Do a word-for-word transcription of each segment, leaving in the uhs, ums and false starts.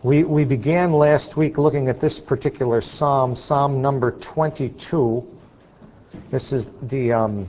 We, we began last week looking at this particular psalm, Psalm number twenty-two. This is the um,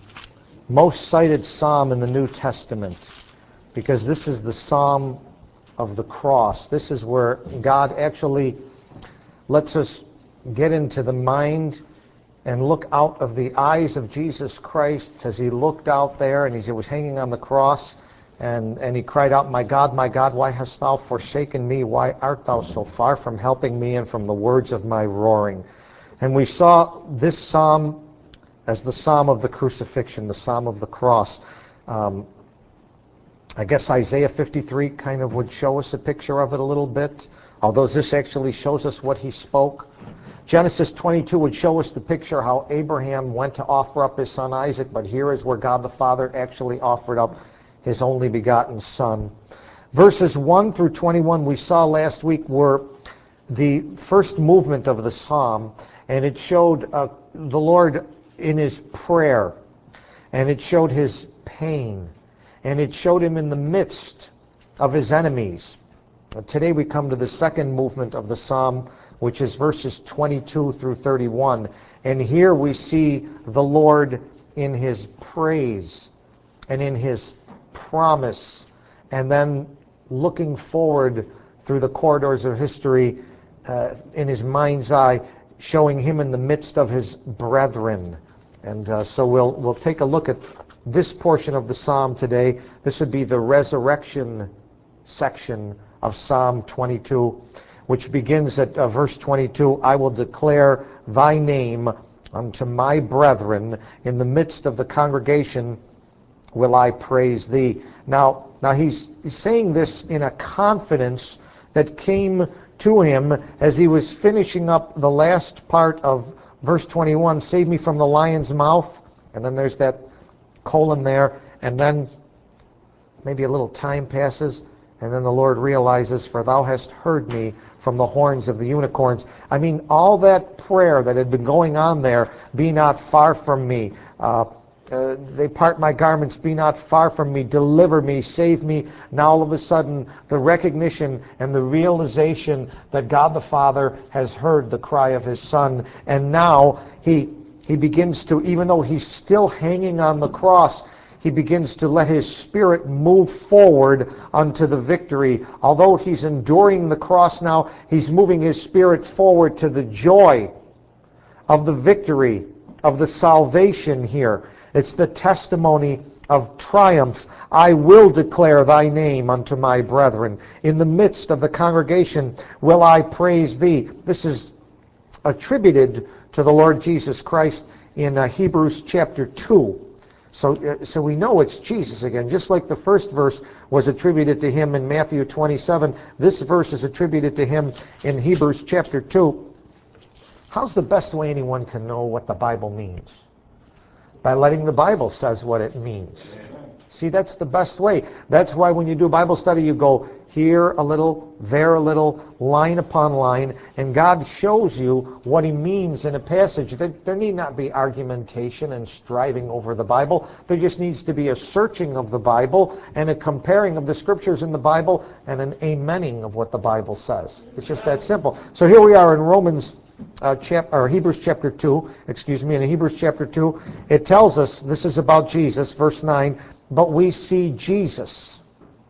most cited psalm in the New Testament because this is the psalm of the cross. This is where God actually lets us get into the mind and look out of the eyes of Jesus Christ as he looked out there and he was hanging on the cross. And, and he cried out, "My God, my God, why hast thou forsaken me? Why art thou so far from helping me and from the words of my roaring?" And we saw this psalm as the psalm of the crucifixion, the psalm of the cross. Um, I guess Isaiah fifty-three kind of would show us a picture of it a little bit, although this actually shows us what he spoke. Genesis twenty-two would show us the picture how Abraham went to offer up his son Isaac, but here is where God the Father actually offered up his only begotten Son. Verses one through twenty-one we saw last week were the first movement of the psalm, and it showed uh, the Lord in his prayer, and it showed his pain, and it showed him in the midst of his enemies. Uh, today we come to the second movement of the psalm, which is verses twenty-two through thirty-one, and here we see the Lord in his praise and in his promise, and then looking forward through the corridors of history uh, in his mind's eye, showing him in the midst of his brethren. And uh, so we'll we'll take a look at this portion of the psalm today. This would be the resurrection section of Psalm twenty-two, which begins at uh, verse twenty-two. "I will declare thy name unto my brethren, in the midst of the congregation will I praise thee." Now, now he's, he's saying this in a confidence that came to him as he was finishing up the last part of verse twenty-one, "Save me from the lion's mouth," and then there's that colon there, and then maybe a little time passes, and then the Lord realizes, "For thou hast heard me from the horns of the unicorns." I mean, all that prayer that had been going on there, "Be not far from me," uh, Uh, they part my garments, be not far from me, deliver me, save me. Now all of a sudden, the recognition and the realization that God the Father has heard the cry of his Son. And now he, he begins to, even though he's still hanging on the cross, he begins to let his spirit move forward unto the victory. Although he's enduring the cross now, he's moving his spirit forward to the joy of the victory, of the salvation here. It's the testimony of triumph. "I will declare thy name unto my brethren. In the midst of the congregation will I praise thee." This is attributed to the Lord Jesus Christ in uh, Hebrews chapter two. So, uh, so we know it's Jesus again. Just like the first verse was attributed to him in Matthew twenty-seven, this verse is attributed to him in Hebrews chapter two. How's the best way anyone can know what the Bible means? By letting the Bible says what it means. See, that's the best way. That's why when you do Bible study, you go here a little, there a little, line upon line, and God shows you what he means in a passage. There, there need not be argumentation and striving over the Bible. There just needs to be a searching of the Bible and a comparing of the scriptures in the Bible and an amening of what the Bible says. It's just that simple. So here we are in Romans Uh, chap- or Hebrews chapter two, excuse me, in Hebrews chapter two, it tells us, this is about Jesus, verse nine, "But we see Jesus."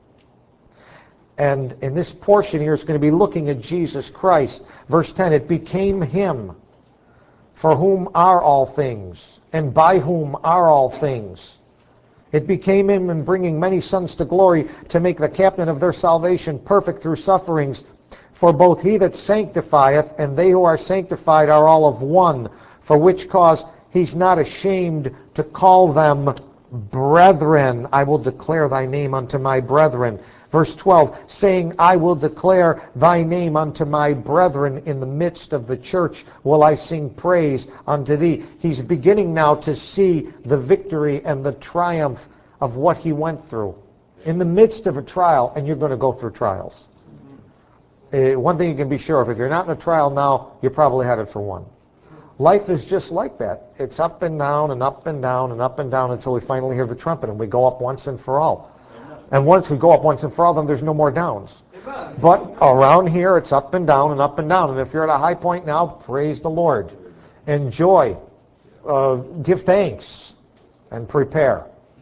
And in this portion here, it's going to be looking at Jesus Christ. Verse ten, "It became him, for whom are all things, and by whom are all things. It became him in bringing many sons to glory, to make the captain of their salvation perfect through sufferings. For both he that sanctifieth and they who are sanctified are all of one, for which cause he's not ashamed to call them brethren. I will declare thy name unto my brethren." Verse twelve, saying, "I will declare thy name unto my brethren. In the midst of the church will I sing praise unto thee." He's beginning now to see the victory and the triumph of what he went through. In the midst of a trial, and you're going to go through trials. Uh, one thing you can be sure of, if you're not in a trial now, you're probably headed for one. Life is just like that. It's up and down and up and down and up and down until we finally hear the trumpet and we go up once and for all. And once we go up once and for all, then there's no more downs. But around here, it's up and down and up and down. And if you're at a high point now, praise the Lord. Enjoy. Uh, give thanks. And prepare.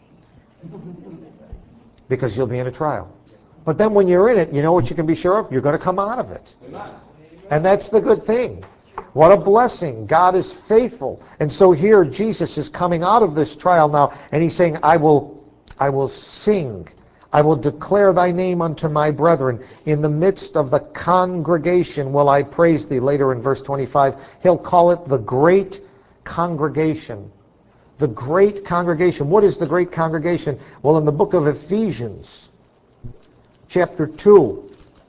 Because you'll be in a trial. But then when you're in it, you know what you can be sure of? You're going to come out of it. And that's the good thing. What a blessing. God is faithful. And so here Jesus is coming out of this trial now, and he's saying, I will, I will sing. I will declare thy name unto my brethren. In the midst of the congregation will I praise thee. Later in verse twenty-five, he'll call it the great congregation. The great congregation. What is the great congregation? Well, in the book of Ephesians, chapter two,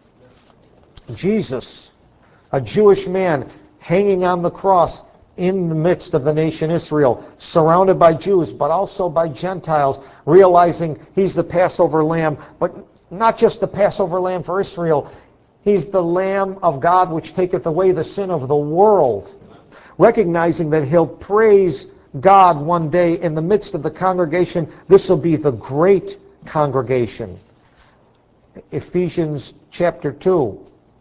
Jesus, a Jewish man hanging on the cross in the midst of the nation Israel, surrounded by Jews, but also by Gentiles, realizing he's the Passover lamb, but not just the Passover lamb for Israel. He's the Lamb of God which taketh away the sin of the world. Recognizing that he'll praise God one day in the midst of the congregation. This will be the great congregation. Ephesians chapter two,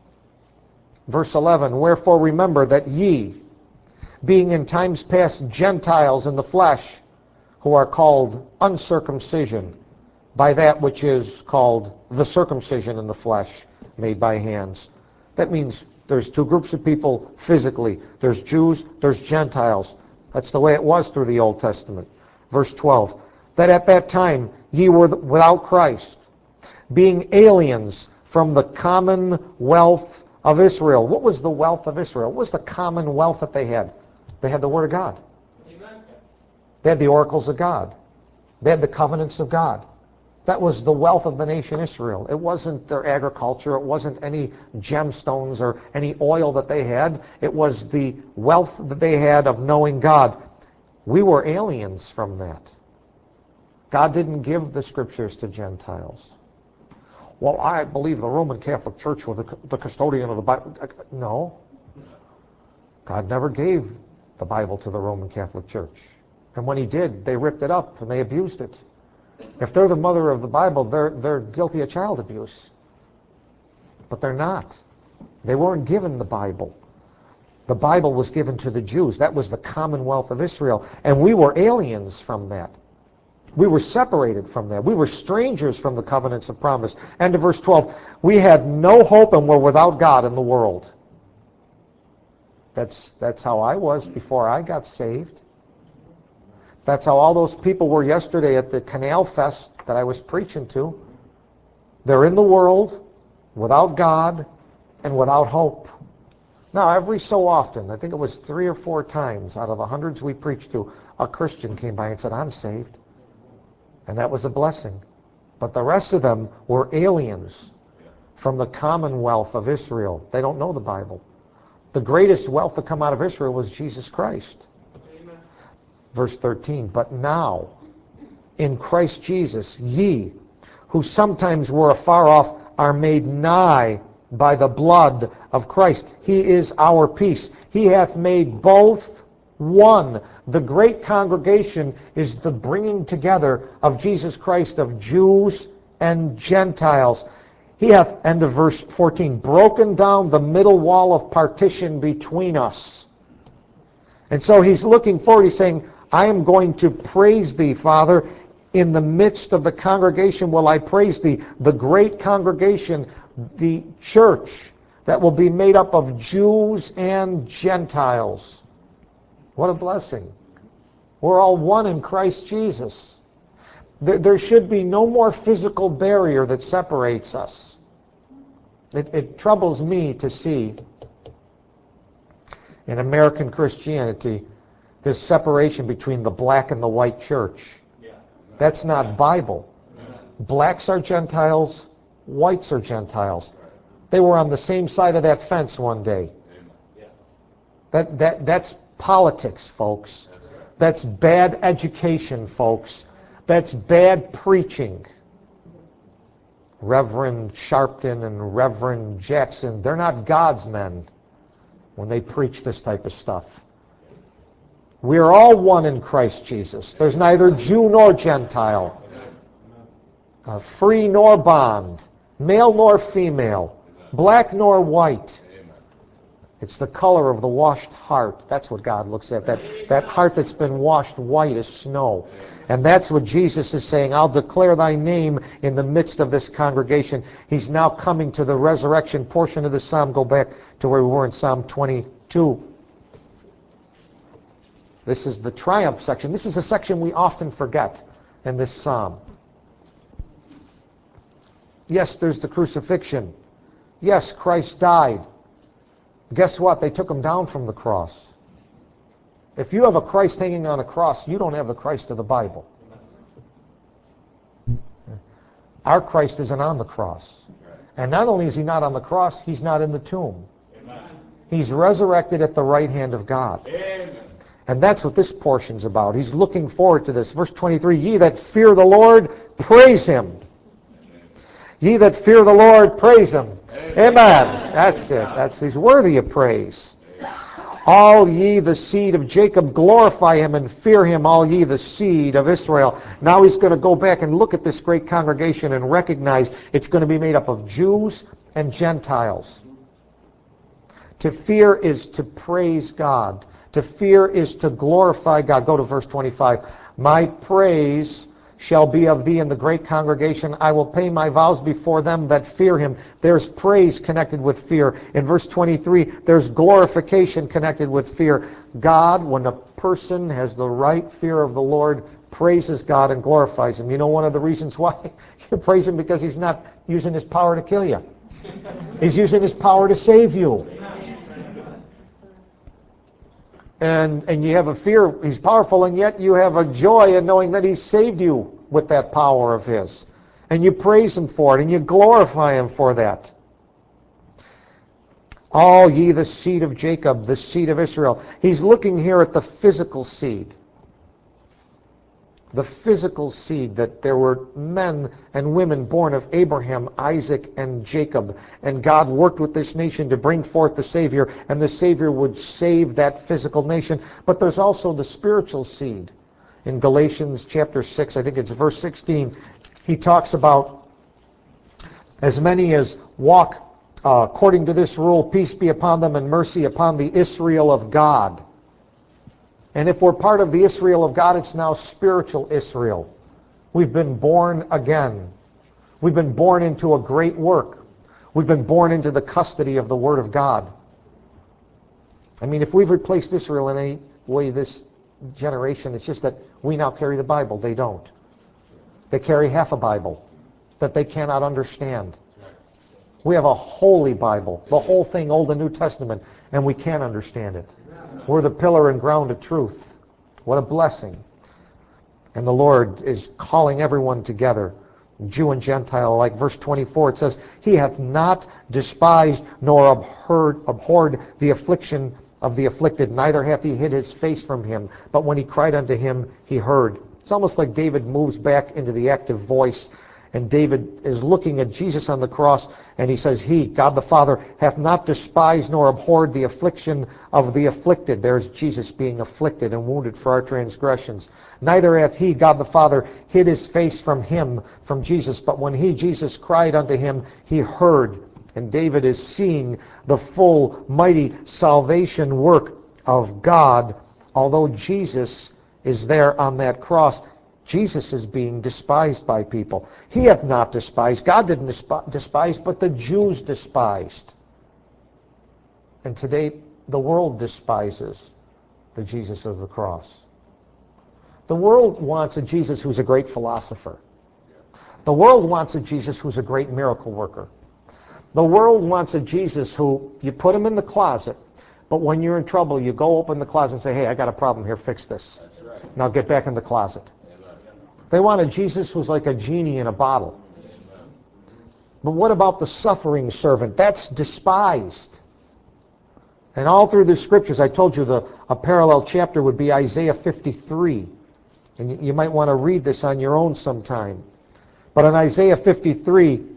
verse eleven, wherefore remember that ye, being in times past Gentiles in the flesh, who are called uncircumcision, by that which is called the circumcision in the flesh, made by hands. That means there's two groups of people physically. There's Jews, there's Gentiles. That's the way it was through the Old Testament. Verse twelve, that at that time ye were without Christ, being aliens from the commonwealth of Israel. What was the wealth of Israel? What was the commonwealth that they had? They had the Word of God. Amen. They had the oracles of God. They had the covenants of God. That was the wealth of the nation Israel. It wasn't their agriculture. It wasn't any gemstones or any oil that they had. It was the wealth that they had of knowing God. We were aliens from that. God didn't give the Scriptures to Gentiles. Well, I believe the Roman Catholic Church was the custodian of the Bible. No. God never gave the Bible to the Roman Catholic Church. And when he did, they ripped it up and they abused it. If they're the mother of the Bible, they're, they're guilty of child abuse. But they're not. They weren't given the Bible. The Bible was given to the Jews. That was the commonwealth of Israel. And we were aliens from that. We were separated from that. We were strangers from the covenants of promise. End of verse twelve. We had no hope and were without God in the world. That's, that's how I was before I got saved. That's how all those people were yesterday at the Canal Fest that I was preaching to. They're in the world, without God, and without hope. Now, every so often, I think it was three or four times out of the hundreds we preached to, a Christian came by and said, I'm saved. And that was a blessing. But the rest of them were aliens from the commonwealth of Israel. They don't know the Bible. The greatest wealth to come out of Israel was Jesus Christ. Amen. Verse thirteen, but now, in Christ Jesus, ye, who sometimes were afar off, are made nigh by the blood of Christ. He is our peace. He hath made both one. The great congregation is the bringing together of Jesus Christ of Jews and Gentiles. He hath, end of verse fourteen, broken down the middle wall of partition between us. And so he's looking forward. He's saying, I am going to praise thee, Father. In the midst of the congregation will I praise thee. The great congregation, the church that will be made up of Jews and Gentiles. What a blessing. We're all one in Christ Jesus. There, there should be no more physical barrier that separates us. It, it troubles me to see in American Christianity this separation between the black and the white church. That's not Bible. Blacks are Gentiles, whites are Gentiles. They were on the same side of that fence one day. That, that, that's politics, folks. That's bad education, folks. That's bad preaching. Reverend Sharpton and Reverend Jackson, they're not God's men when they preach this type of stuff. We are all one in Christ Jesus. There's neither Jew nor Gentile. uh, free nor bond, male nor female, black nor white. It's the color of the washed heart. That's what God looks at, that, that heart that's been washed white as snow. And that's what Jesus is saying. I'll declare thy name in the midst of this congregation. He's now coming to the resurrection portion of the psalm. Go back to where we were in Psalm twenty-two. This is the triumph section. This is a section we often forget in this psalm. Yes, there's the crucifixion. Yes, Christ died. Guess what? They took him down from the cross. If you have a Christ hanging on a cross, you don't have the Christ of the Bible. Our Christ isn't on the cross. And not only is he not on the cross, he's not in the tomb. He's resurrected at the right hand of God. And that's what this portion's about. He's looking forward to this. Verse twenty-three, ye that fear the Lord, praise him. Ye that fear the Lord, praise him. Amen. That's it. That's he's worthy of praise. All ye the seed of Jacob, glorify him and fear him, all ye the seed of Israel. Now he's going to go back and look at this great congregation and recognize it's going to be made up of Jews and Gentiles. To fear is to praise God. To fear is to glorify God. Go to verse twenty-five. My praise shall be of thee in the great congregation. I will pay my vows before them that fear him. There's praise connected with fear. In verse twenty-three, there's glorification connected with fear. God, when a person has the right fear of the Lord, praises God and glorifies him. You know one of the reasons why? You praise him because he's not using his power to kill you. He's using his power to save you. And and you have a fear, he's powerful, and yet you have a joy in knowing that he saved you with that power of his. And you praise him for it, and you glorify him for that. All ye the seed of Jacob, the seed of Israel. He's looking here at the physical seed. The physical seed, that there were men and women born of Abraham, Isaac, and Jacob. And God worked with this nation to bring forth the Savior, and the Savior would save that physical nation. But there's also the spiritual seed. In Galatians chapter six, I think it's verse sixteen, he talks about as many as walk uh, according to this rule, peace be upon them and mercy upon the Israel of God. And if we're part of the Israel of God, it's now spiritual Israel. We've been born again. We've been born into a great work. We've been born into the custody of the Word of God. I mean, if we've replaced Israel in any way this generation, it's just that we now carry the Bible. They don't. They carry half a Bible that they cannot understand. We have a holy Bible, the whole thing, Old and New Testament, and we can't understand it. We're the pillar and ground of truth. What a blessing. And the Lord is calling everyone together, Jew and Gentile alike. Verse twenty-four, it says, he hath not despised nor abhorred, abhorred the affliction of the afflicted, neither hath he hid his face from him. But when he cried unto him, he heard. It's almost like David moves back into the active voice. And David is looking at Jesus on the cross, and he says, he, God the Father, hath not despised nor abhorred the affliction of the afflicted. There's Jesus being afflicted and wounded for our transgressions. Neither hath he, God the Father, hid his face from him, from Jesus. But when he, Jesus, cried unto him, he heard. And David is seeing the full, mighty salvation work of God. Although Jesus is there on that cross, Jesus is being despised by people. He hath not despised. God didn't despise, but the Jews despised. And today, the world despises the Jesus of the cross. The world wants a Jesus who's a great philosopher. The world wants a Jesus who's a great miracle worker. The world wants a Jesus who, you put him in the closet, but when you're in trouble, you go open the closet and say, hey, I got a problem here, fix this. That's right. Now get back in the closet. They want a Jesus who's like a genie in a bottle. But what about the suffering servant? That's despised. And all through the scriptures, I told you the a parallel chapter would be Isaiah fifty-three. And you, you might want to read this on your own sometime. But in Isaiah fifty-three,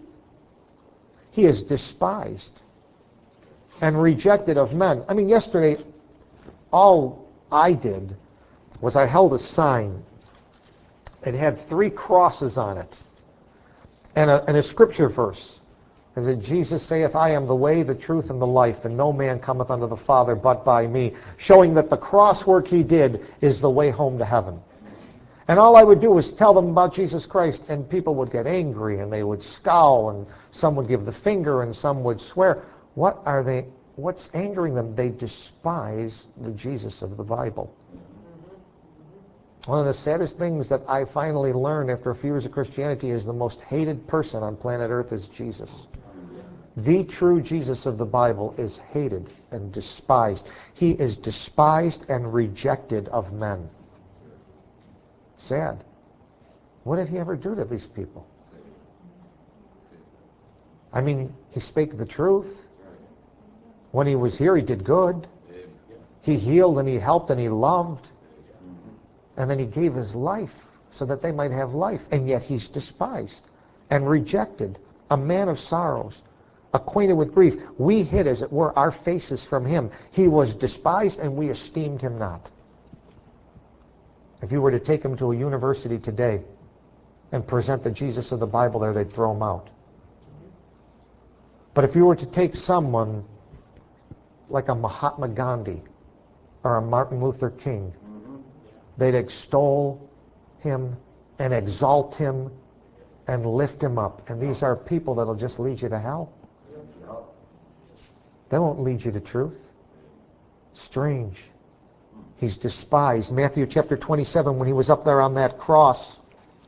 he is despised and rejected of men. I mean, yesterday, all I did was I held a sign. It had three crosses on it. And a, and a scripture verse. Is it Jesus saith, I am the way, the truth, and the life, and no man cometh unto the Father but by me, showing that the cross work he did is the way home to heaven. And all I would do was tell them about Jesus Christ, and people would get angry, and they would scowl, and some would give the finger, and some would swear. What are they, what's angering them? They despise the Jesus of the Bible. One of the saddest things that I finally learned after a few years of Christianity is the most hated person on planet Earth is Jesus. The true Jesus of the Bible is hated and despised. He is despised and rejected of men. Sad. What did he ever do to these people? I mean, he spake the truth. When he was here, he did good. He healed and he helped and he loved. And then he gave his life so that they might have life. And yet he's despised and rejected. A man of sorrows, acquainted with grief. We hid, as it were, our faces from him. He was despised and we esteemed him not. If you were to take him to a university today and present the Jesus of the Bible there, they'd throw him out. But if you were to take someone like a Mahatma Gandhi or a Martin Luther King, they'd extol him and exalt him and lift him up. And these are people that'll just lead you to hell. They won't lead you to truth. Strange. He's despised. Matthew chapter twenty-seven, when he was up there on that cross,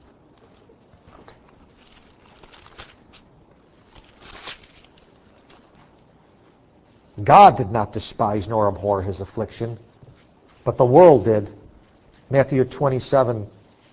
God did not despise nor abhor his affliction, but the world did. Matthew twenty-seven,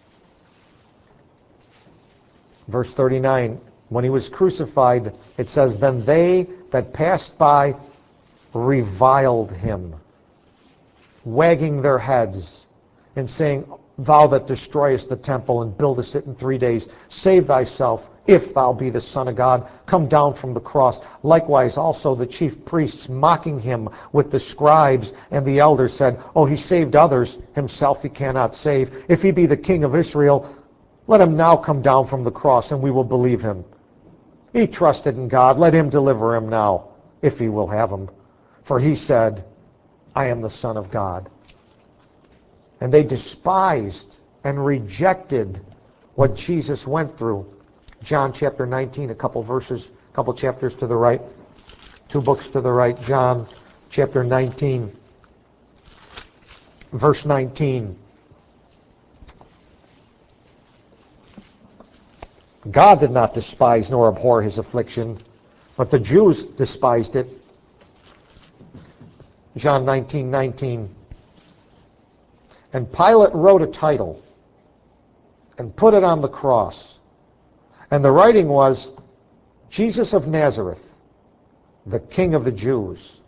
verse thirty-nine. When he was crucified, it says, then they that passed by reviled him, wagging their heads and saying, thou that destroyest the temple and buildest it in three days, save thyself, if thou be the Son of God, come down from the cross. Likewise also the chief priests, mocking him with the scribes and the elders, said, oh, he saved others, himself he cannot save. If he be the King of Israel, let him now come down from the cross, and we will believe him. He trusted in God, let him deliver him now, if he will have him. For he said, I am the Son of God. And they despised and rejected what Jesus went through. John chapter nineteen, a couple verses, a couple chapters to the right, two books to the right. John chapter nineteen, verse nineteen. God did not despise nor abhor his affliction, but the Jews despised it. John nineteen nineteen. And Pilate wrote a title and put it on the cross. And the writing was, Jesus of Nazareth, the King of the Jews.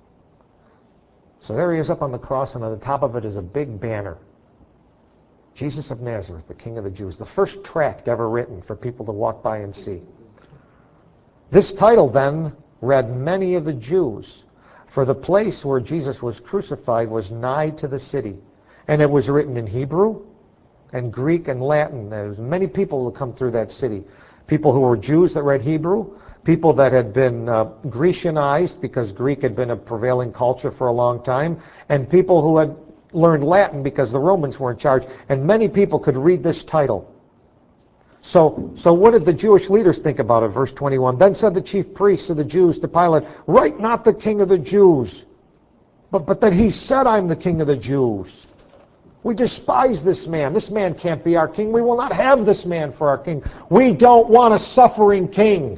So there he is up on the cross, and on the top of it is a big banner. Jesus of Nazareth, the King of the Jews. The first tract ever written for people to walk by and see. This title then read many of the Jews, for the place where Jesus was crucified was nigh to the city. And it was written in Hebrew and Greek and Latin. There was many people who come through that city. People who were Jews that read Hebrew, people that had been uh, Grecianized because Greek had been a prevailing culture for a long time, and people who had learned Latin because the Romans were in charge. And many people could read this title. So, so what did the Jewish leaders think about it? Verse twenty-one. Then said the chief priests of the Jews to Pilate, write not the King of the Jews, but, but that he said, I'm the King of the Jews. We despise this man. This man can't be our king. We will not have this man for our king. We don't want a suffering king.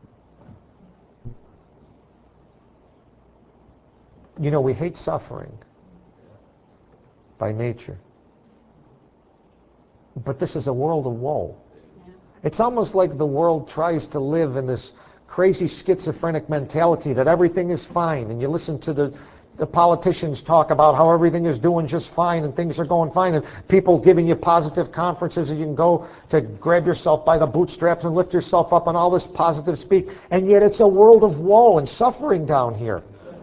You know, we hate suffering by nature. But this is a world of woe. It's almost like the world tries to live in this crazy schizophrenic mentality that everything is fine. And you listen to the The politicians talk about how everything is doing just fine and things are going fine, and people giving you positive conferences and you can go to grab yourself by the bootstraps and lift yourself up and all this positive speak, and yet it's a world of woe and suffering down here.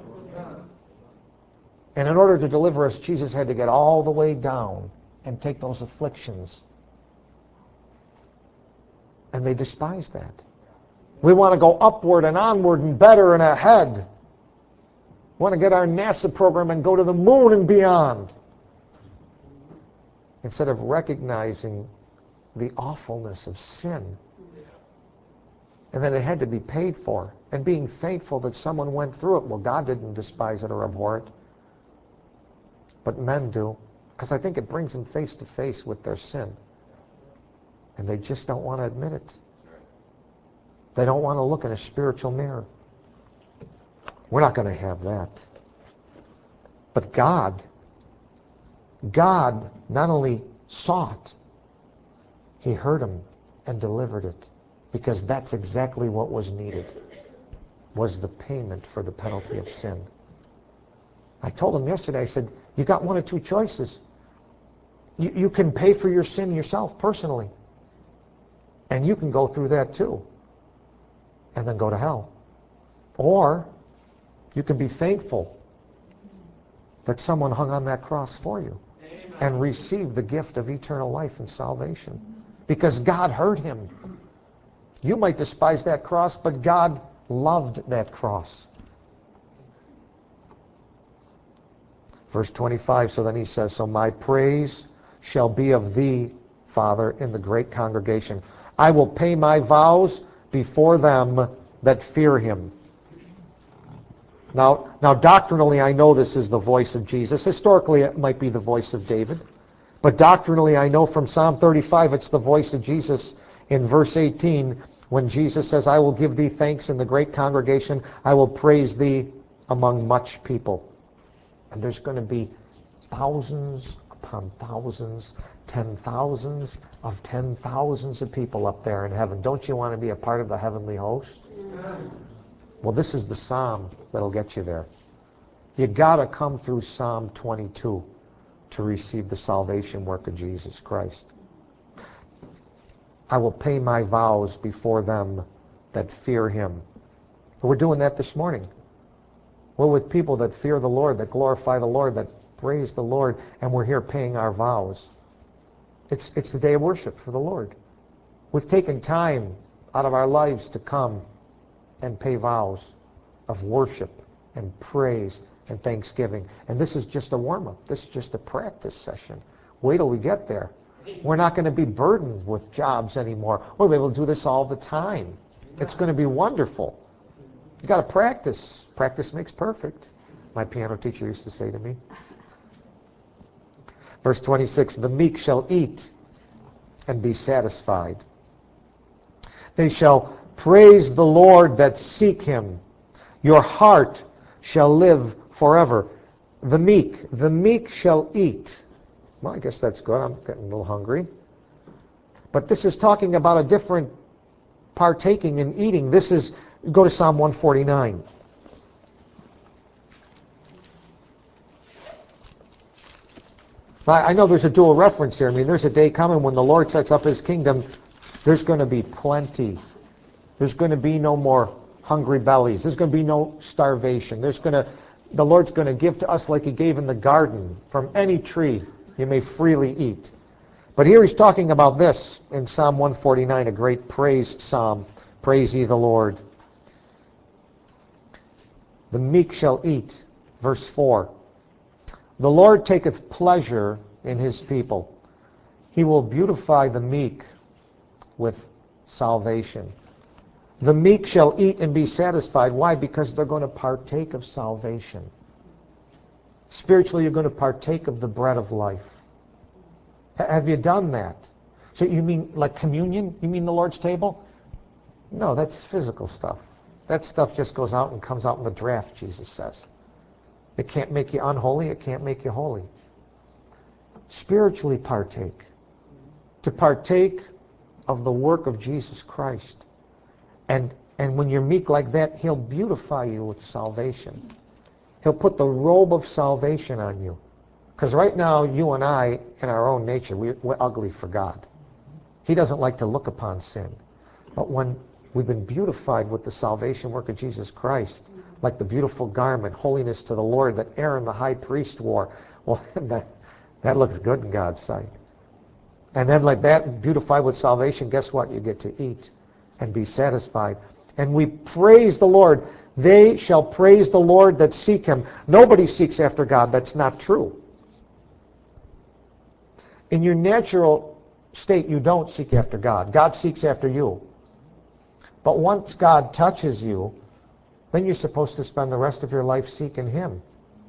And in order to deliver us, Jesus had to get all the way down and take those afflictions. And they despise that. We want to go upward and onward and better and ahead. We want to get our NASA program and go to the moon and beyond. Instead of recognizing the awfulness of sin. And that it had to be paid for. And being thankful that someone went through it. Well, God didn't despise it or abhor it. But men do. Because I think it brings them face to face with their sin. And they just don't want to admit it. They don't want to look in a spiritual mirror. We're not going to have that. But God, God not only saw it, He heard him and delivered it. Because that's exactly what was needed, was the payment for the penalty of sin. I told him yesterday, I said, you got one of two choices. You, you can pay for your sin yourself, personally. And you can go through that too. And then go to hell. Or you can be thankful that someone hung on that cross for you. Amen. And receive the gift of eternal life and salvation. Because God heard him. You might despise that cross, but God loved that cross. Verse twenty-five, so then he says, so my praise shall be of thee, Father, in the great congregation. I will pay my vows before them that fear him. Now, now doctrinally, I know this is the voice of Jesus. Historically, it might be the voice of David. But doctrinally, I know from Psalm thirty-five, it's the voice of Jesus in verse eighteen, when Jesus says, I will give thee thanks in the great congregation. I will praise thee among much people. And there's going to be thousands upon thousands, ten thousands of ten thousands of people up there in heaven. Don't you want to be a part of the heavenly host? Yeah. Well, this is the psalm that'll get you there. You got to come through Psalm twenty-two to receive the salvation work of Jesus Christ. I will pay my vows before them that fear him. We're doing that this morning. We're with people that fear the Lord, that glorify the Lord, that praise the Lord, and we're here paying our vows. It's, it's the day of worship for the Lord. We've taken time out of our lives to come and pay vows of worship and praise and thanksgiving. And this is just a warm-up. This is just a practice session. Wait till we get there. We're not going to be burdened with jobs anymore. We'll be able to do this all the time. It's going to be wonderful. You got to practice. Practice makes perfect, my piano teacher used to say to me. Verse twenty-six, the meek shall eat and be satisfied. They shall praise the Lord that seek him. Your heart shall live forever. The meek, the meek shall eat. Well, I guess that's good. I'm getting a little hungry. But this is talking about a different partaking and eating. This is, go to Psalm one forty-nine. I know there's a dual reference here. I mean, there's a day coming when the Lord sets up his kingdom. There's going to be plenty. There's going to be no more hungry bellies. There's going to be no starvation. There's going to, the Lord's going to give to us like he gave in the garden. From any tree you may freely eat. But here he's talking about this in Psalm one forty-nine, a great praise psalm. Praise ye the Lord. The meek shall eat. Verse four. The Lord taketh pleasure in his people. He will beautify the meek with salvation. The meek shall eat and be satisfied. Why? Because they're going to partake of salvation. Spiritually, you're going to partake of the bread of life. H- have you done that? So you mean like communion? You mean the Lord's table? No, that's physical stuff. That stuff just goes out and comes out in the draft, Jesus says. It can't make you unholy. It can't make you holy. Spiritually partake. To partake of the work of Jesus Christ. And, and when you're meek like that, he'll beautify you with salvation. He'll put the robe of salvation on you. Because right now, you and I, in our own nature, we, we're ugly for God. He doesn't like to look upon sin. But when we've been beautified with the salvation work of Jesus Christ, like the beautiful garment, holiness to the Lord, that Aaron the high priest wore, well, that, that looks good in God's sight. And then like that, beautified with salvation, guess what? You get to eat and be satisfied. And we praise the Lord. They shall praise the Lord that seek him. Nobody seeks after God. That's not true. In your natural state, you don't seek after God. God seeks after you. But once God touches you, then you're supposed to spend the rest of your life seeking him.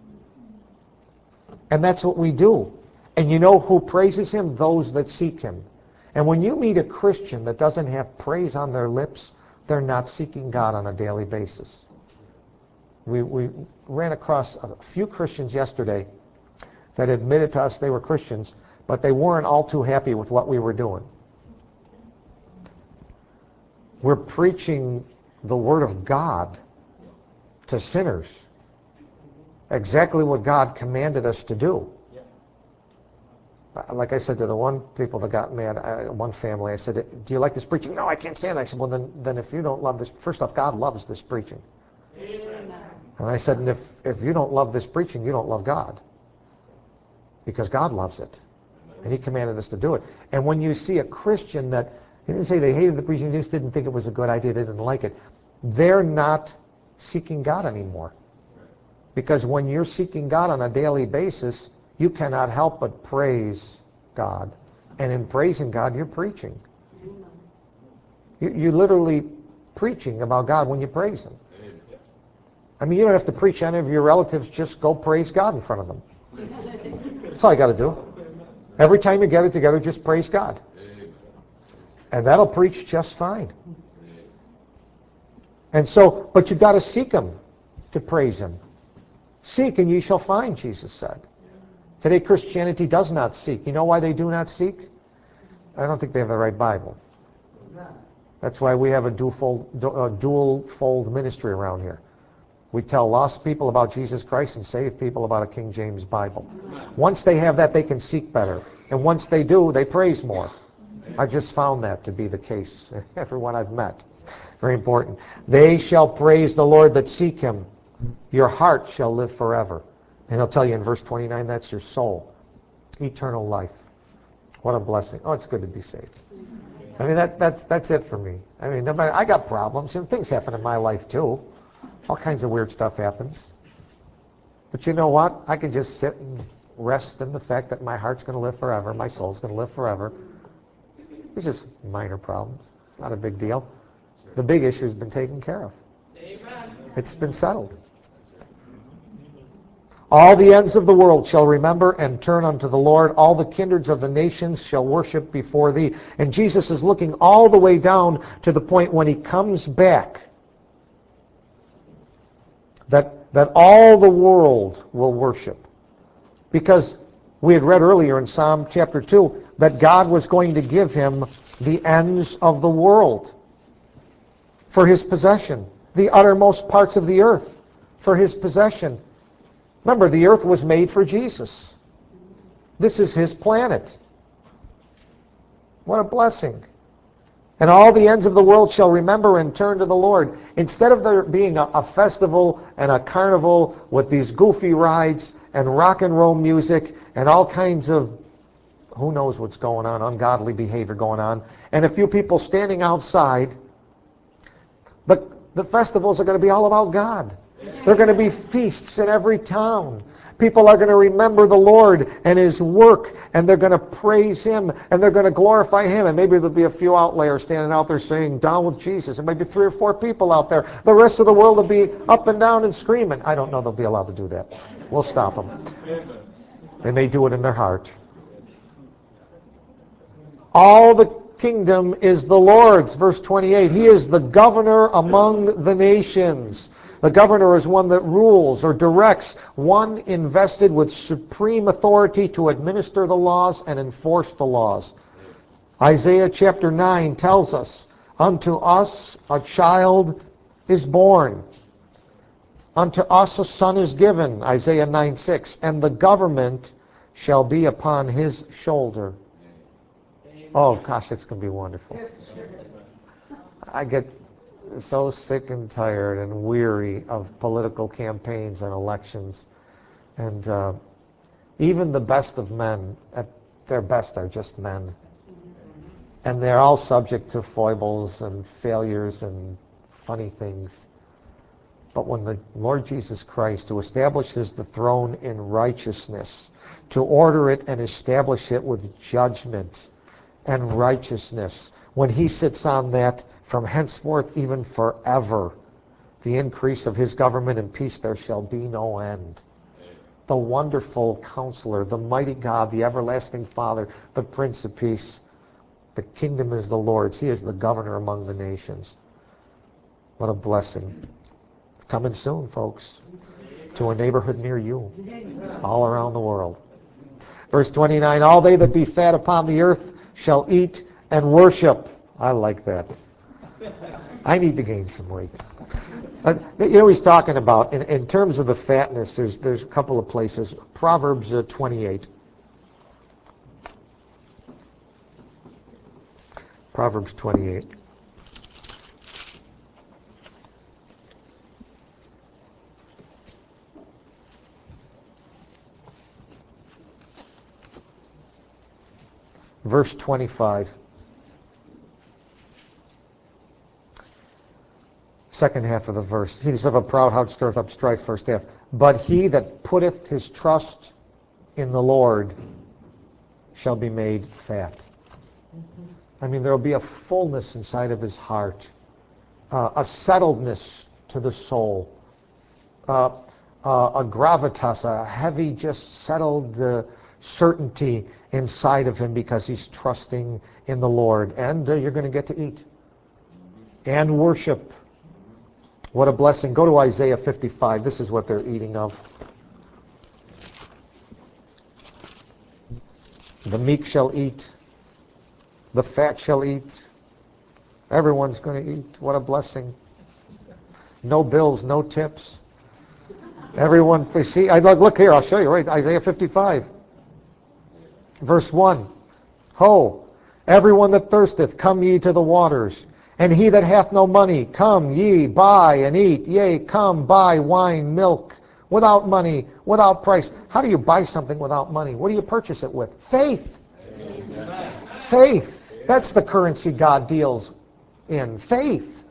And that's what we do. And you know who praises him? Those that seek him. And when you meet a Christian that doesn't have praise on their lips, they're not seeking God on a daily basis. We, we ran across a few Christians yesterday that admitted to us they were Christians, but they weren't all too happy with what we were doing. We're preaching the Word of God to sinners. Exactly what God commanded us to do. Like I said to the one people that got mad, I, one family, I said, do you like this preaching? No, I can't stand it. I said, well, then, then if you don't love this, first off, God loves this preaching. Amen. And I said, and if, if you don't love this preaching, you don't love God. Because God loves it. And he commanded us to do it. And when you see a Christian that, he didn't say they hated the preaching, they just didn't think it was a good idea, they didn't like it. They're not seeking God anymore. Because when you're seeking God on a daily basis, you cannot help but praise God. And in praising God, you're preaching. You're literally preaching about God when you praise him. I mean, you don't have to preach to any of your relatives. Just go praise God in front of them. That's all you got to do. Every time you gather together, just praise God. And that'll preach just fine. And so, but you've got to seek him to praise him. Seek and ye shall find, Jesus said. Today, Christianity does not seek. You know why they do not seek? I don't think they have the right Bible. That's why we have a dual-fold, uh, dual-fold ministry around here. We tell lost people about Jesus Christ and saved people about a King James Bible. Once they have that, they can seek better. And once they do, they praise more. I just found that to be the case. Everyone I've met. Very important. They shall praise the Lord that seek him. Your heart shall live forever. And he'll tell you in verse twenty-nine, that's your soul. Eternal life. What a blessing. Oh, it's good to be saved. I mean, that, that's that's it for me. I mean, no matter, I got problems, and things happen in my life too. All kinds of weird stuff happens. But you know what? I can just sit and rest in the fact that my heart's going to live forever, my soul's going to live forever. It's just minor problems. It's not a big deal. The big issue has been taken care of. Amen. It's been settled. All the ends of the world shall remember and turn unto the Lord. All the kindreds of the nations shall worship before thee. And Jesus is looking all the way down to the point when he comes back, that, that all the world will worship. Because we had read earlier in Psalm chapter two that God was going to give him the ends of the world for his possession, the uttermost parts of the earth for his possession. Remember, the earth was made for Jesus. This is his planet. What a blessing. And all the ends of the world shall remember and turn to the Lord. Instead of there being a, a festival and a carnival with these goofy rides and rock and roll music and all kinds of, who knows what's going on, ungodly behavior going on, and a few people standing outside, the, the festivals are going to be all about God. There are going to be feasts in every town. People are going to remember the Lord and his work, and they're going to praise him, and they're going to glorify him. And maybe there'll be a few outliers standing out there saying, down with Jesus. And maybe three or four people out there. The rest of the world will be up and down and screaming. I don't know they'll be allowed to do that. We'll stop them. They may do it in their heart. All the kingdom is the Lord's. Verse twenty-eight. He is the governor among the nations. The governor is one that rules or directs, one invested with supreme authority to administer the laws and enforce the laws. Isaiah chapter nine tells us, unto us a child is born. Unto us a son is given, Isaiah nine six, and the government shall be upon his shoulder. Oh gosh, it's going to be wonderful. I get so sick and tired and weary of political campaigns and elections. And uh, even the best of men, at their best, are just men. And they're all subject to foibles and failures and funny things. But when the Lord Jesus Christ, who establishes the throne in righteousness, to order it and establish it with judgment and righteousness, when he sits on that from henceforth even forever, the increase of his government and peace there shall be no end. The wonderful Counselor, the mighty God, the everlasting Father, the Prince of Peace. The kingdom is the Lord's. He is the governor among the nations. What a blessing. It's coming soon, folks, to a neighborhood near you, all around the world. Verse twenty-nine, all they that be fat upon the earth shall eat and worship. I like that. I need to gain some weight. Uh, you know, he's talking about, in, in terms of the fatness, there's, there's a couple of places. Proverbs uh, twenty-eight. Proverbs twenty-eight. Verse twenty-five. Second half of the verse. He that of a proud heart stirreth up strife, first half. But he that putteth his trust in the Lord shall be made fat. I mean, there will be a fullness inside of his heart, uh, a settledness to the soul, uh, uh, a gravitas, a heavy, just settled uh, certainty inside of him because he's trusting in the Lord. And uh, you're going to get to eat and worship. What a blessing. Go to Isaiah fifty-five. This is what they're eating of. The meek shall eat. The fat shall eat. Everyone's going to eat. What a blessing. No bills, no tips. Everyone, see, I look, look here, I'll show you, right? Isaiah fifty-five. Verse one. Ho, everyone that thirsteth, come ye to the waters. And he that hath no money, come ye, buy and eat. Yea, come, buy wine, milk, without money, without price. How do you buy something without money? What do you purchase it with? Faith. Amen. Faith. That's the currency God deals in. Faith.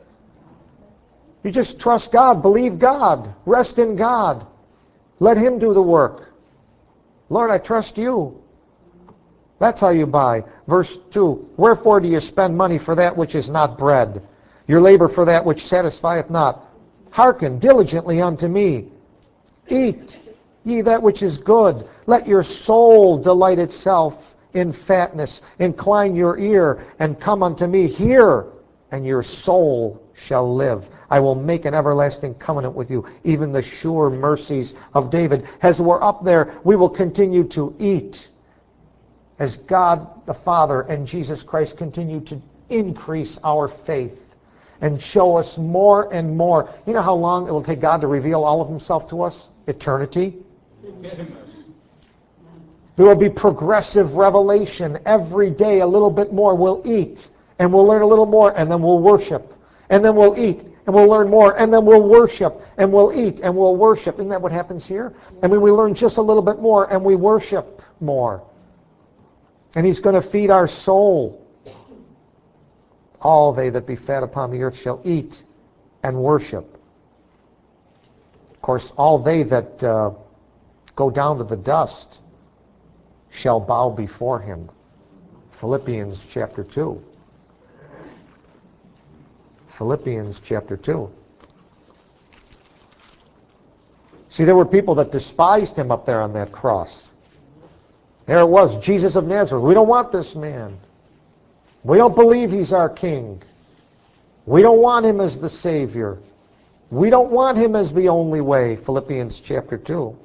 You just trust God, believe God, rest in God. Let him do the work. Lord, I trust you. That's how you buy. Verse two, wherefore do you spend money for that which is not bread, your labor for that which satisfieth not? Hearken diligently unto me. Eat ye that which is good. Let your soul delight itself in fatness. Incline your ear and come unto me. Hear, and your soul shall live. I will make an everlasting covenant with you, even the sure mercies of David. As we're up there, we will continue to eat as God the Father and Jesus Christ continue to increase our faith and show us more and more. You know how long it will take God to reveal all of himself to us? Eternity. There will be progressive revelation every day, a little bit more. We'll eat and we'll learn a little more, and then we'll worship. And then we'll eat and we'll learn more, and then we'll worship and we'll eat and we'll worship. Isn't that what happens here? I mean, we learn just a little bit more and we worship more. And he's going to feed our soul. All they that be fat upon the earth shall eat and worship. Of course, all they that uh, go down to the dust shall bow before him. Philippians chapter two. Philippians chapter two. See, there were people that despised him up there on that cross. There it was, Jesus of Nazareth. We don't want this man. We don't believe he's our king. We don't want him as the Savior. We don't want him as the only way. Philippians chapter two.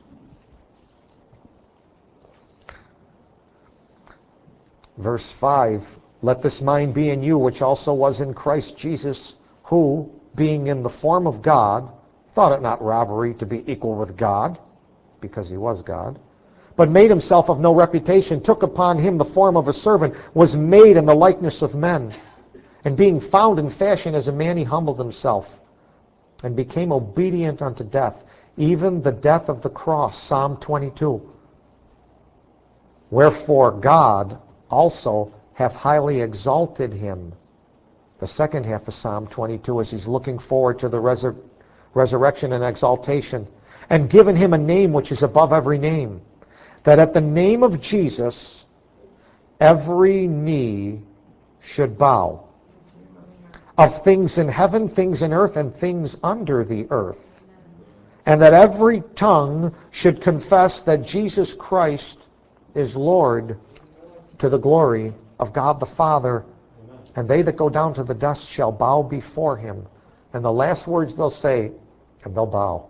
Verse five. Let this mind be in you, which also was in Christ Jesus, who, being in the form of God, thought it not robbery to be equal with God, because he was God, but made himself of no reputation, took upon him the form of a servant, was made in the likeness of men. And being found in fashion as a man, he humbled himself, and became obedient unto death, even the death of the cross. Psalm twenty-two. Wherefore God also hath highly exalted him. The second half of Psalm twenty-two is he's looking forward to the resur- resurrection and exaltation, and given him a name which is above every name, that at the name of Jesus every knee should bow, of things in heaven, things in earth, and things under the earth, and that every tongue should confess that Jesus Christ is Lord, to the glory of God the Father. And they that go down to the dust shall bow before him. And the last words they'll say, and they'll bow.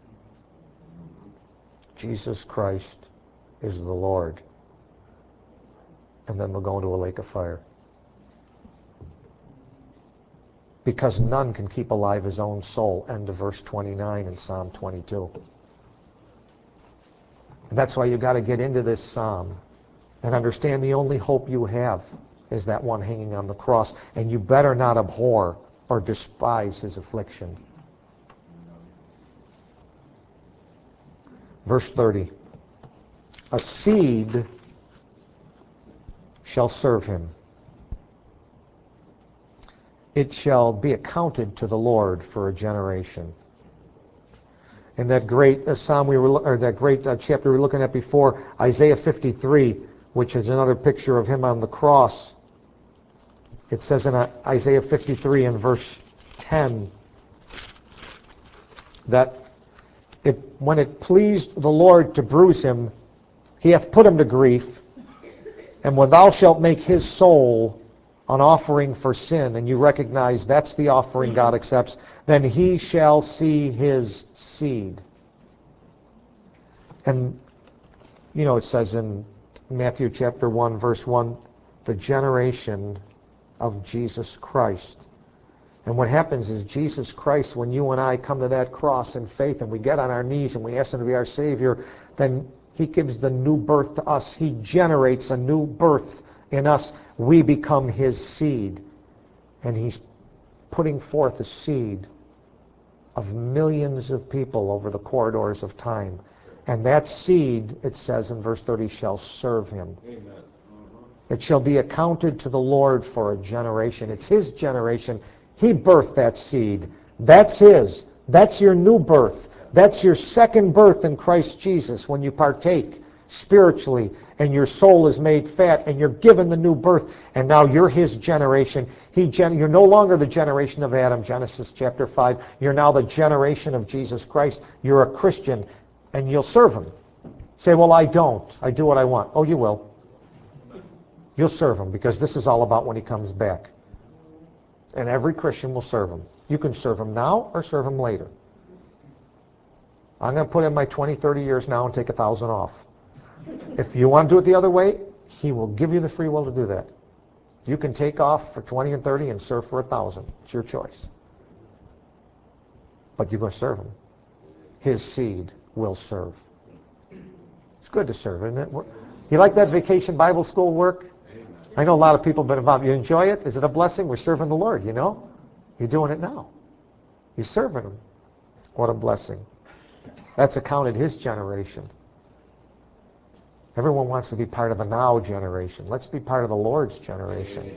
Jesus Christ is the Lord. And then they'll go into a lake of fire. Because none can keep alive his own soul. End of verse twenty-nine in Psalm twenty-two. And that's why you've got to get into this psalm and understand the only hope you have is that one hanging on the cross. And you better not abhor or despise his affliction. Verse thirty. A seed shall serve him. It shall be accounted to the Lord for a generation. In that great uh, psalm we were, or that great uh, chapter we were looking at before, Isaiah fifty-three, which is another picture of him on the cross. It says in uh, Isaiah fifty-three in verse ten that it, when it pleased the Lord to bruise him, he hath put him to grief. And when thou shalt make his soul an offering for sin, and you recognize that's the offering God accepts, then he shall see his seed. And, you know, it says in Matthew chapter one, verse one, the generation of Jesus Christ. And what happens is Jesus Christ, when you and I come to that cross in faith and we get on our knees and we ask him to be our Savior, then he gives the new birth to us. He generates a new birth in us. We become his seed. And he's putting forth a seed of millions of people over the corridors of time. And that seed, it says in verse thirty, shall serve him. Amen. It shall be accounted to the Lord for a generation. It's his generation. He birthed that seed. That's his. That's your new birth. That's your second birth in Christ Jesus when you partake spiritually and your soul is made fat and you're given the new birth and now you're his generation. He gen- you're no longer the generation of Adam, Genesis chapter five. You're now the generation of Jesus Christ. You're a Christian and you'll serve him. Say, well, I don't. I do what I want. Oh, you will. You'll serve him because this is all about when he comes back. And every Christian will serve him. You can serve him now or serve him later. I'm going to put in my twenty, thirty years now and take a thousand off. If you want to do it the other way, he will give you the free will to do that. You can take off for twenty and thirty and serve for a thousand. It's your choice. But you're going to serve him. His seed will serve. It's good to serve, isn't it? You like that vacation Bible school work? I know a lot of people have been involved. You enjoy it? Is it a blessing? We're serving the Lord, you know? You're doing it now. You're serving him. What a blessing. That's accounted his generation. Everyone wants to be part of the now generation. Let's be part of the Lord's generation.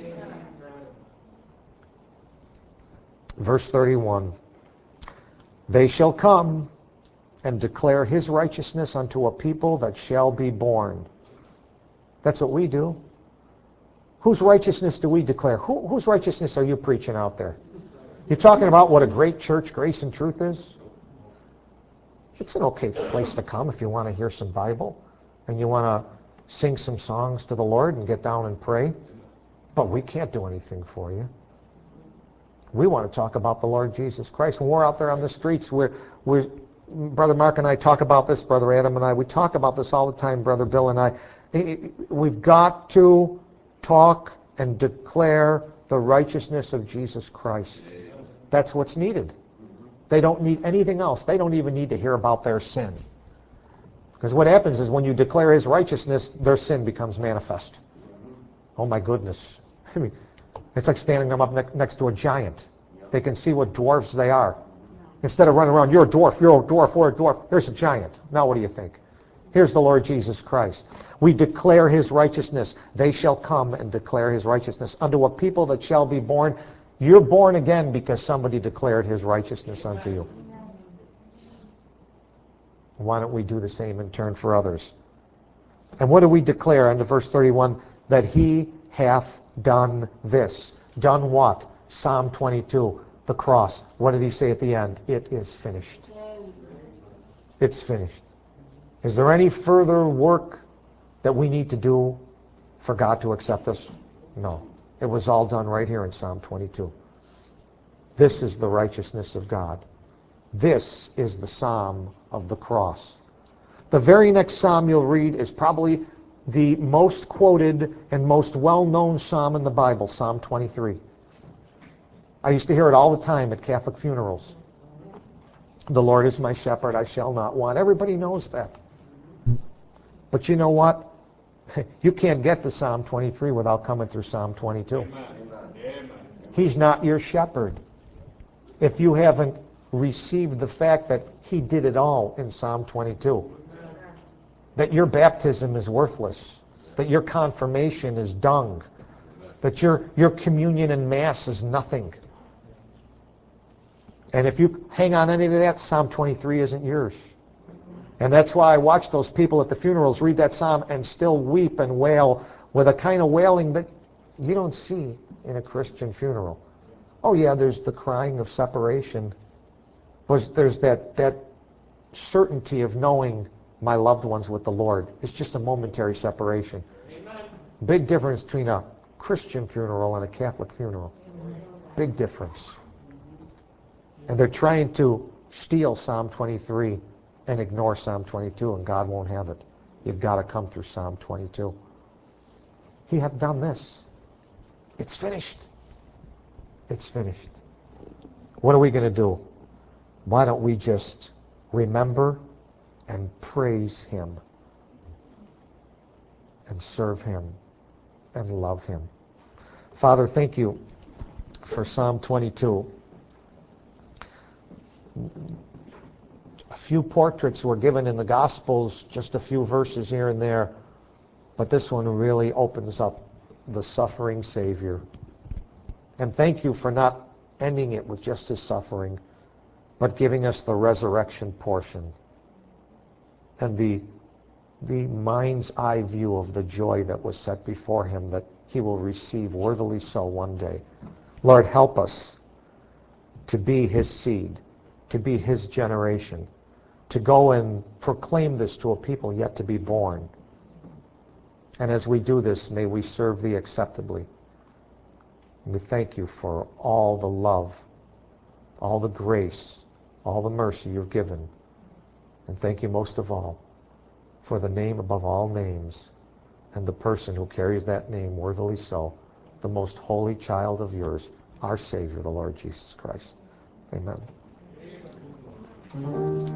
Verse thirty-one. They shall come and declare his righteousness unto a people that shall be born. That's what we do. Whose righteousness do we declare? Who, whose righteousness are you preaching out there? You're talking about what a great church, Grace and Truth is? It's an okay place to come if you want to hear some Bible and you want to sing some songs to the Lord and get down and pray. But we can't do anything for you. We want to talk about the Lord Jesus Christ. When we're out there on the streets, we're, we're, Brother Mark and I talk about this, Brother Adam and I, we talk about this all the time, Brother Bill and I. We've got to talk and declare the righteousness of Jesus Christ. That's what's needed. They don't need anything else. They don't even need to hear about their sin. Because what happens is when you declare his righteousness, their sin becomes manifest. Oh my goodness. I mean, it's like standing them up ne- next to a giant. They can see what dwarfs they are. Instead of running around, you're a dwarf, you're a dwarf, we're a dwarf. Here's a giant. Now what do you think? Here's the Lord Jesus Christ. We declare his righteousness. They shall come and declare his righteousness unto a people that shall be born. You're born again because somebody declared his righteousness unto you. Why don't we do the same in turn for others? And what do we declare under verse thirty-one? That he hath done this. Done what? Psalm twenty-two, the cross. What did he say at the end? It is finished. It's finished. Is there any further work that we need to do for God to accept us? No. It was all done right here in Psalm twenty-two. This is the righteousness of God. This is the psalm of the cross. The very next psalm you'll read is probably the most quoted and most well-known psalm in the Bible, Psalm twenty-three. I used to hear it all the time at Catholic funerals. The Lord is my shepherd, I shall not want. Everybody knows that. But you know what? You can't get to Psalm twenty-three without coming through Psalm twenty-two. Amen. He's not your shepherd if you haven't received the fact that he did it all in Psalm twenty-two. That your baptism is worthless. That your confirmation is dung. That your, your communion and Mass is nothing. And if you hang on any of that, Psalm twenty-three isn't yours. And that's why I watch those people at the funerals read that psalm and still weep and wail with a kind of wailing that you don't see in a Christian funeral. Oh yeah, there's the crying of separation. There's that, that certainty of knowing my loved ones with the Lord. It's just a momentary separation. Amen. Big difference between a Christian funeral and a Catholic funeral. Big difference. And they're trying to steal Psalm twenty-three and ignore Psalm twenty-two, and God won't have it. You've got to come through Psalm twenty-two. He hath done this. It's finished. It's finished. What are we going to do? Why don't we just remember and praise him and serve him and love him? Father, thank you for Psalm twenty-two. A few portraits were given in the Gospels, just a few verses here and there, but this one really opens up the suffering Savior. And thank you for not ending it with just his suffering, but giving us the resurrection portion and the, the mind's eye view of the joy that was set before him that he will receive worthily so one day. Lord, help us to be his seed, to be his generation, to go and proclaim this to a people yet to be born. And as we do this, may we serve thee acceptably. And we thank you for all the love, all the grace, all the mercy you've given. And thank you most of all for the name above all names and the person who carries that name worthily so, the most holy child of yours, our Savior, the Lord Jesus Christ. Amen.